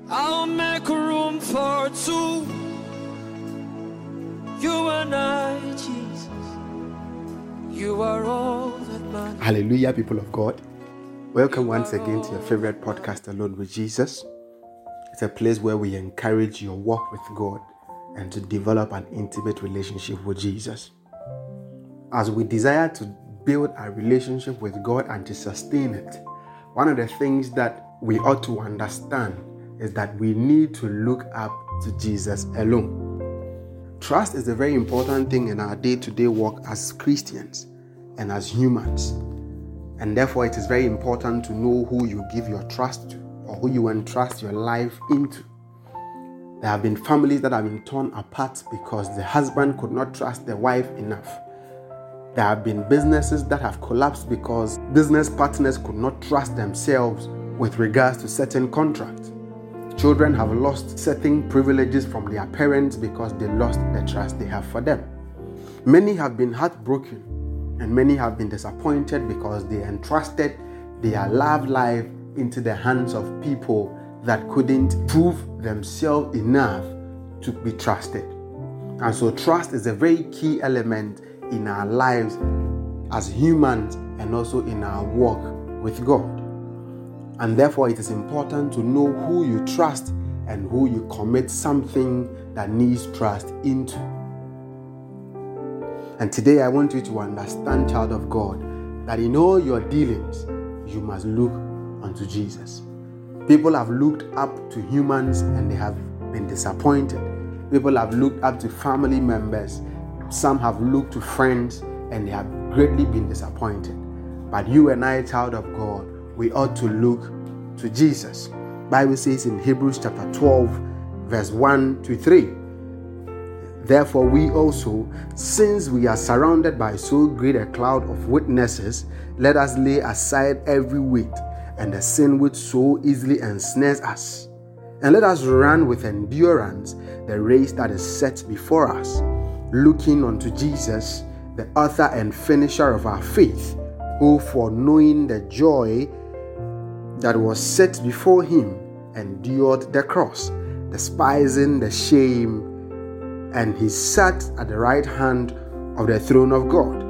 I'll make room for two. You and I, Jesus. You are all that matters. Hallelujah, people of God. Welcome once again to your favorite podcast, Alone with Jesus. It's a place where we encourage your walk with God and to develop an intimate relationship with Jesus. As we desire to build a relationship with God and to sustain it, one of the things that we ought to understand is that we need to look up to Jesus alone. Trust is a very important thing in our day-to-day walk as Christians and as humans. And therefore, it is very important to know who you give your trust to or who you entrust your life into. There have been families that have been torn apart because the husband could not trust the wife enough. There have been businesses that have collapsed because business partners could not trust themselves with regards to certain contracts. Children have lost certain privileges from their parents because they lost the trust they have for them. Many have been heartbroken and many have been disappointed because they entrusted their love life into the hands of people that couldn't prove themselves enough to be trusted. And so trust is a very key element in our lives as humans and also in our walk with God. And therefore, it is important to know who you trust and who you commit something that needs trust into. And today I want you to understand, child of God, that in all your dealings, you must look unto Jesus. People have looked up to humans and they have been disappointed. People have looked up to family members. Some have looked to friends and they have greatly been disappointed. But you and I, child of God, we ought to look to Jesus. Bible says in Hebrews chapter 12, verse 1 to 3. Therefore we also, since we are surrounded by so great a cloud of witnesses, let us lay aside every weight and the sin which so easily ensnares us. And let us run with endurance the race that is set before us, looking unto Jesus, the author and finisher of our faith, who for knowing the joy that was set before him endured the cross, despising the shame, and he sat at the right hand of the throne of God.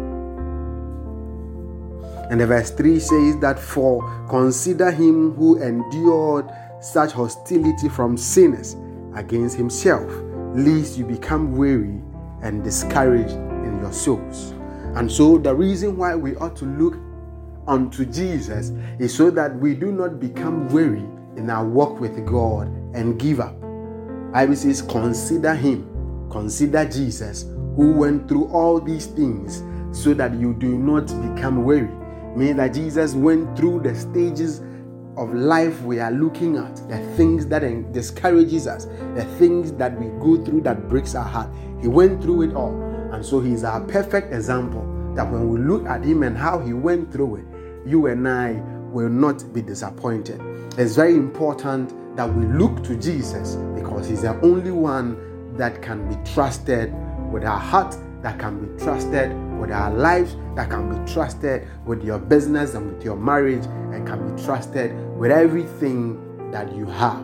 And the verse 3 says that, for consider him who endured such hostility from sinners against himself, lest you become weary and discouraged in your souls. And so the reason why we ought to look unto Jesus is so that we do not become weary in our walk with God and give up. Bible says, consider him, consider Jesus, who went through all these things so that you do not become weary. Meaning that Jesus went through the stages of life we are looking at, the things that discourages us, the things that we go through that breaks our heart. He went through it all. And so he's our perfect example that when we look at him and how he went through it, you and I will not be disappointed. It's very important that we look to Jesus because he's the only one that can be trusted with our heart, that can be trusted with our lives, that can be trusted with your business and with your marriage, and can be trusted with everything that you have.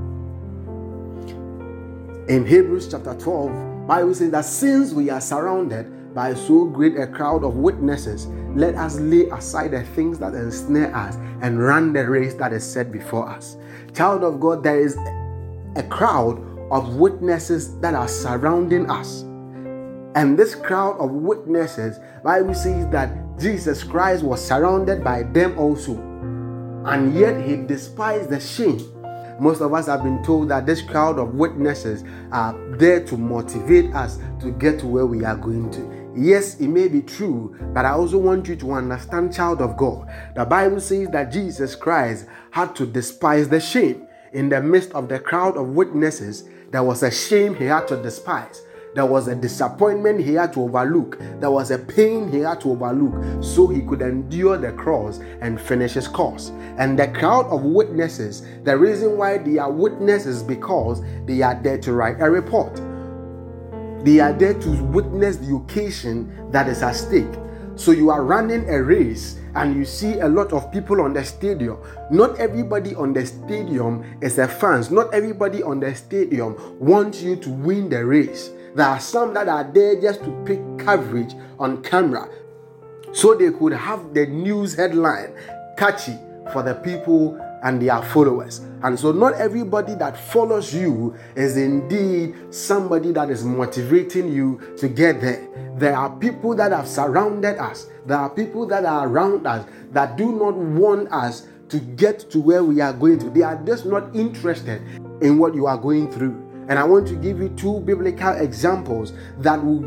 In Hebrews chapter 12, Bible says that since we are surrounded by so great a crowd of witnesses, let us lay aside the things that ensnare us and run the race that is set before us. Child of God, there is a crowd of witnesses that are surrounding us. And this crowd of witnesses, Bible says that Jesus Christ was surrounded by them also. And yet he despised the shame. Most of us have been told that this crowd of witnesses are there to motivate us to get to where we are going to. Yes, it may be true, but I also want you to understand, child of God. The Bible says that Jesus Christ had to despise the shame. In the midst of the crowd of witnesses, there was a shame he had to despise. There was a disappointment he had to overlook. There was a pain he had to overlook so he could endure the cross and finish his course. And the crowd of witnesses, the reason why they are witnesses is because they are there to write a report. They are there to witness the occasion that is at stake. So you are running a race and you see a lot of people on the stadium, not everybody on the stadium is a fan. Not everybody on the stadium wants you to win the race. There are some that are there just to pick coverage on camera so they could have the news headline catchy for the people and their followers. And so not everybody that follows you is indeed somebody that is motivating you to get there. There are people that have surrounded us. There are people that are around us that do not want us to get to where we are going to. They are just not interested in what you are going through. And I want to give you two biblical examples that will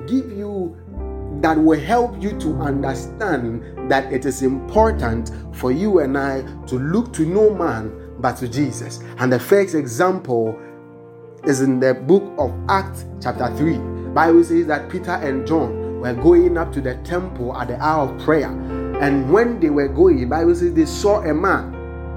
help you to understand that it is important for you and I to look to no man but to Jesus. And the first example is in the book of Acts chapter 3. Bible says that Peter and John were going up to the temple at the hour of prayer. And when they were going, Bible says they saw a man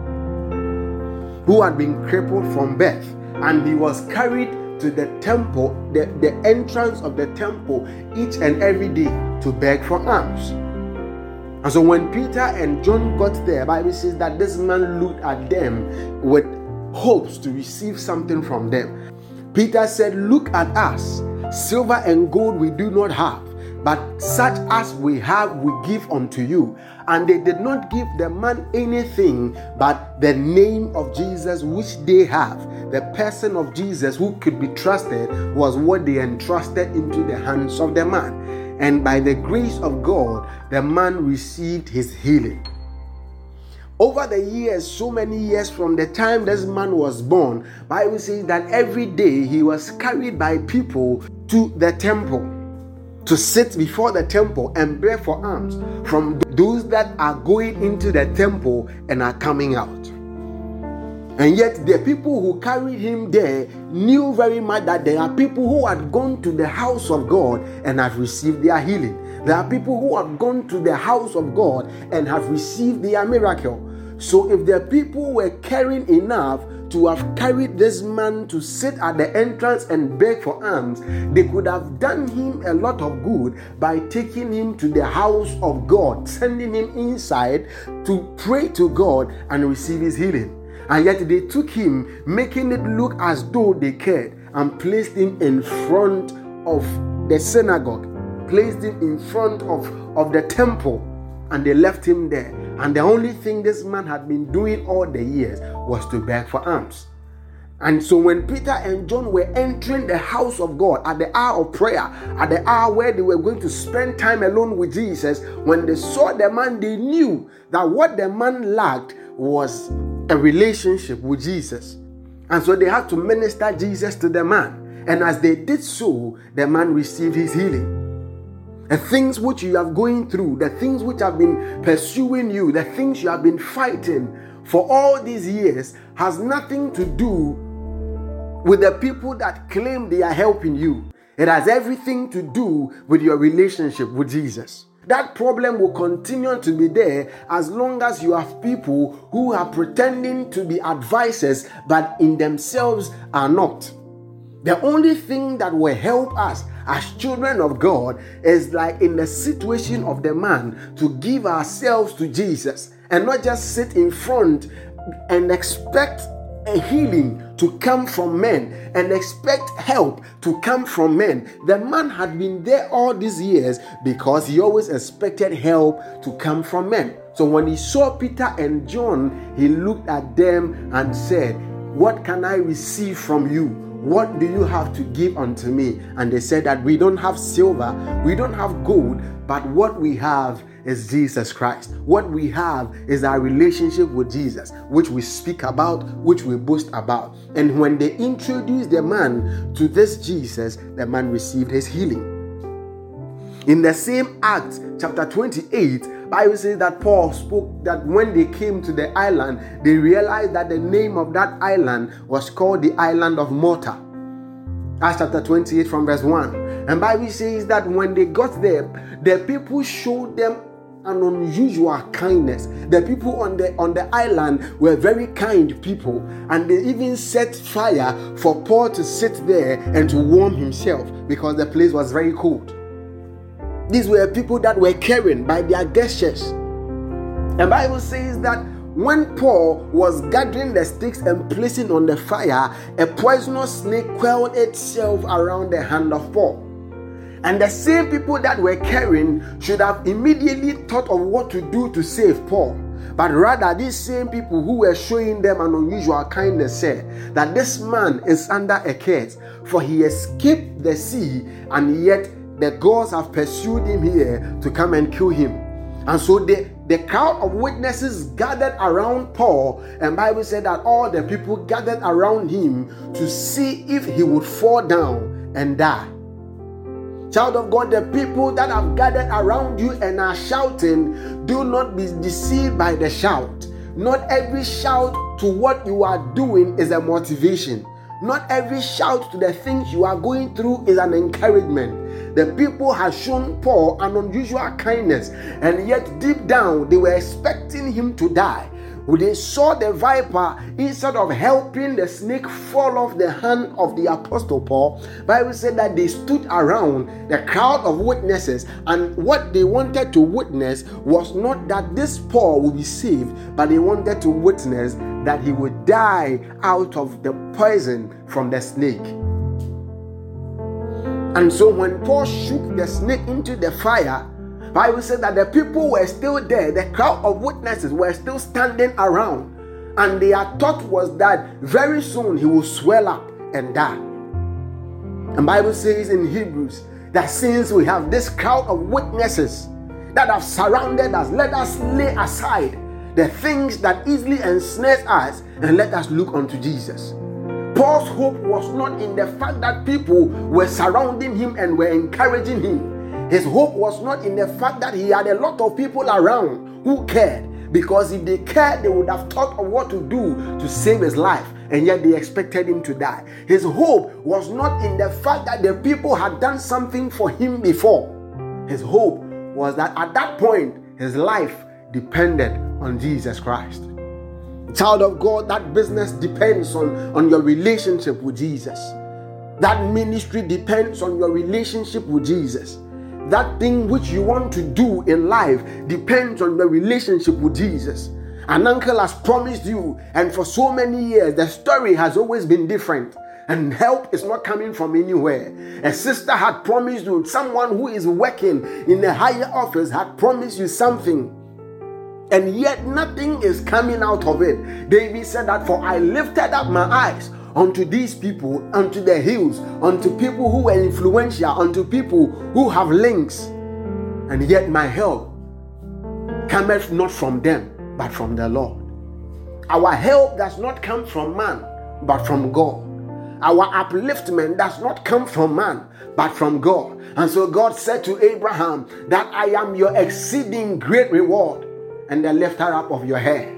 who had been crippled from birth, and he was carried to the temple, the entrance of the temple, each and every day to beg for alms. And so when Peter and John got there, Bible says that this man looked at them with hopes to receive something from them. Peter said, "Look at us, silver and gold we do not have, but such as we have we give unto you." And they did not give the man anything but the name of Jesus which they have. The person of Jesus who could be trusted was what they entrusted into the hands of the man. And by the grace of God, the man received his healing. Over the years, so many years from the time this man was born, Bible says that every day he was carried by people to the temple to sit before the temple and beg for alms from those that are going into the temple and are coming out. And yet the people who carried him there knew very much that there are people who had gone to the house of God and have received their healing. There are people who have gone to the house of God and have received their miracle. So if the people were caring enough to have carried this man to sit at the entrance and beg for alms, they could have done him a lot of good by taking him to the house of God, sending him inside to pray to God and receive his healing. And yet they took him, making it look as though they cared, and placed him in front of the synagogue, placed him in front of the temple, and they left him there. And the only thing this man had been doing all the years was to beg for alms. And so when Peter and John were entering the house of God at the hour of prayer, at the hour where they were going to spend time alone with Jesus, when they saw the man, they knew that what the man lacked was a relationship with Jesus. And so they had to minister Jesus to the man. And as they did so, the man received his healing. The things which you are going through, the things which have been pursuing you, the things you have been fighting for all these years has nothing to do with the people that claim they are helping you. It has everything to do with your relationship with Jesus. That problem will continue to be there as long as you have people who are pretending to be advisors but in themselves are not. The only thing that will help us as children of God is like in the situation of the man, to give ourselves to Jesus and not just sit in front and expect a healing to come from men and expect help to come from men. The man had been there all these years because he always expected help to come from men. So when he saw Peter and John, he looked at them and said, "What can I receive from you? What do you have to give unto me?" And they said that we don't have silver, we don't have gold, but what we have is Jesus Christ. What we have is our relationship with Jesus, which we speak about, which we boast about. And when they introduced the man to this Jesus, the man received his healing. In the same Acts chapter 28, Bible says that Paul spoke that when they came to the island, they realized that the name of that island was called the island of Malta. Acts chapter 28 from verse 1. And Bible says that when they got there, the people showed them an unusual kindness. The people on the island were very kind people, and they even set fire for Paul to sit there and to warm himself because the place was very cold. These were people that were caring by their gestures. The Bible says that when Paul was gathering the sticks and placing on the fire, a poisonous snake coiled itself around the hand of Paul. And the same people that were carrying should have immediately thought of what to do to save Paul. But rather, these same people who were showing them an unusual kindness said that this man is under a curse, for he escaped the sea, and yet the gods have pursued him here to come and kill him. And so the crowd of witnesses gathered around Paul, and Bible said that all the people gathered around him to see if he would fall down and die. Child of God, the people that have gathered around you and are shouting, do not be deceived by the shout. Not every shout to what you are doing is a motivation. Not every shout to the things you are going through is an encouragement. The people have shown Paul an unusual kindness, and yet deep down they were expecting him to die. When they saw the viper, instead of helping the snake fall off the hand of the apostle Paul, Bible said that they stood around the crowd of witnesses, and what they wanted to witness was not that this Paul will be saved, but they wanted to witness that he would die out of the poison from the snake. And so when Paul shook the snake into the fire, Bible said that the people were still there. The crowd of witnesses were still standing around, and their thought was that very soon he will swell up and die. And Bible says in Hebrews that since we have this crowd of witnesses that have surrounded us, let us lay aside the things that easily ensnares us, and let us look unto Jesus. Paul's hope was not in the fact that people were surrounding him and were encouraging him. His hope was not in the fact that he had a lot of people around who cared, because if they cared, they would have thought of what to do to save his life, and yet they expected him to die. His hope was not in the fact that the people had done something for him before. His hope was that at that point, his life depended on Jesus Christ. Child of God, that business depends on your relationship with Jesus. That ministry depends on your relationship with Jesus. That thing which you want to do in life depends on your relationship with Jesus. An uncle has promised you, and for so many years, the story has always been different, and help is not coming from anywhere. A sister had promised you, someone who is working in a higher office had promised you something, and yet nothing is coming out of it. David said that, for I lifted up my eyes unto these people, unto the hills, unto people who are influential, unto people who have links, and yet my help cometh not from them, but from the Lord. Our help does not come from man, but from God. Our upliftment does not come from man, but from God. And so God said to Abraham that I am your exceeding great reward and the lifter up of your head.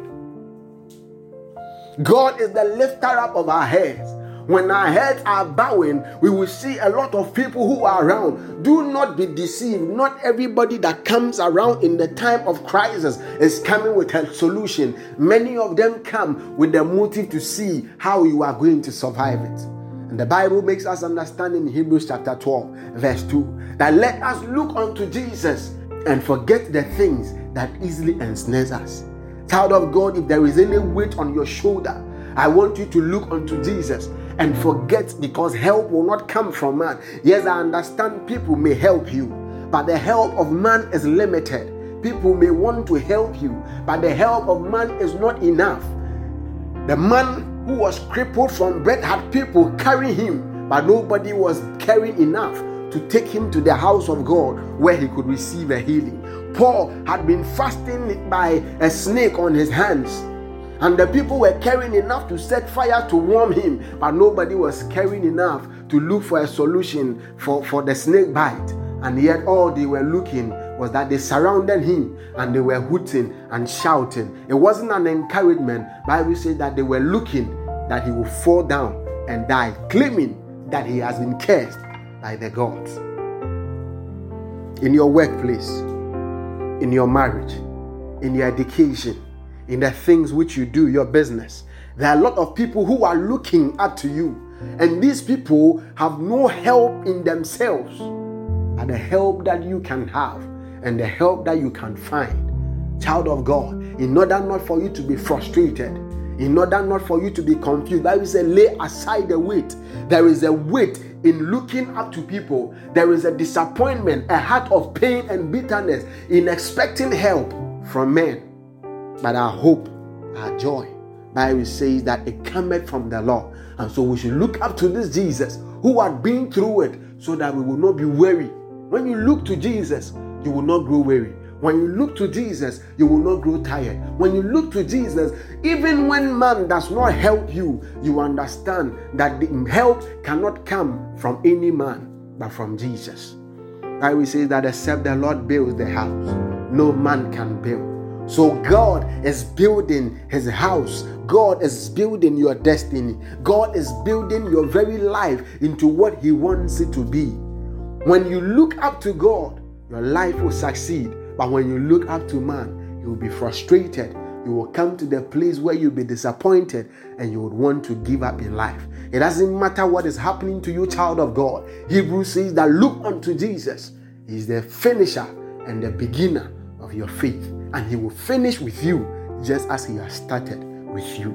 God is the lifter up of our heads. When our heads are bowing, we will see a lot of people who are around. Do not be deceived. Not everybody that comes around in the time of crisis is coming with a solution. Many of them come with the motive to see how you are going to survive it. And the Bible makes us understand in Hebrews chapter 12, verse 2, that let us look unto Jesus and forget the things that easily ensnares us. Child of God, if there is any weight on your shoulder, I want you to look unto Jesus and forget, because help will not come from man. Yes, I understand people may help you, but the help of man is limited. People may want to help you, but the help of man is not enough. The man who was crippled from birth had people carry him, but nobody was carrying enough to take him to the house of God where he could receive a healing. Paul had been fasting by a snake on his hands, and the people were carrying enough to set fire to warm him, but nobody was carrying enough to look for a solution for the snake bite. And yet all they were looking was that they surrounded him and they were hooting and shouting. It wasn't an encouragement. Bible said that they were looking that he would fall down and die, claiming that he has been cursed by the gods. In your workplace, in your marriage, in your education, in the things which you do, your business, there are a lot of people who are looking up to you, and these people have no help in themselves, but the help that you can have and the help that you can find. Child of God, in order not for you to be frustrated, in order not for you to be confused. Bible says, lay aside the weight. There is a weight in looking up to people. There is a disappointment, a heart of pain and bitterness in expecting help from men. But our hope, our joy, Bible says that it cometh from the Lord. And so we should look up to this Jesus who had been through it, so that we will not be weary. When you look to Jesus, you will not grow weary. When you look to Jesus, you will not grow tired. When you look to Jesus, even when man does not help you, you understand that the help cannot come from any man, but from Jesus. Bible says that except the Lord builds the house, no man can build. So God is building his house. God is building your destiny. God is building your very life into what he wants it to be. When you look up to God, your life will succeed. But when you look up to man, you will be frustrated. You will come to the place where you'll be disappointed and you would want to give up in life. It doesn't matter what is happening to you, child of God. Hebrews says that look unto Jesus. He's the finisher and the beginner of your faith. And he will finish with you just as he has started with you.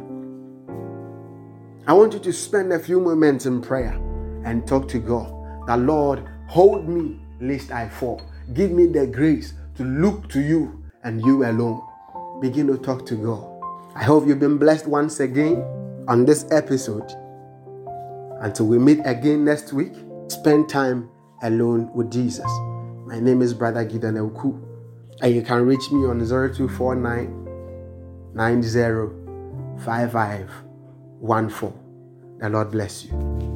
I want you to spend a few moments in prayer and talk to God. That Lord, hold me lest I fall. Give me the grace to look to you and you alone. Begin to talk to God. I hope you've been blessed once again on this episode. Until we meet again next week, spend time alone with Jesus. My name is Brother Gideon Elku, and you can reach me on 0249 905514. The Lord bless you.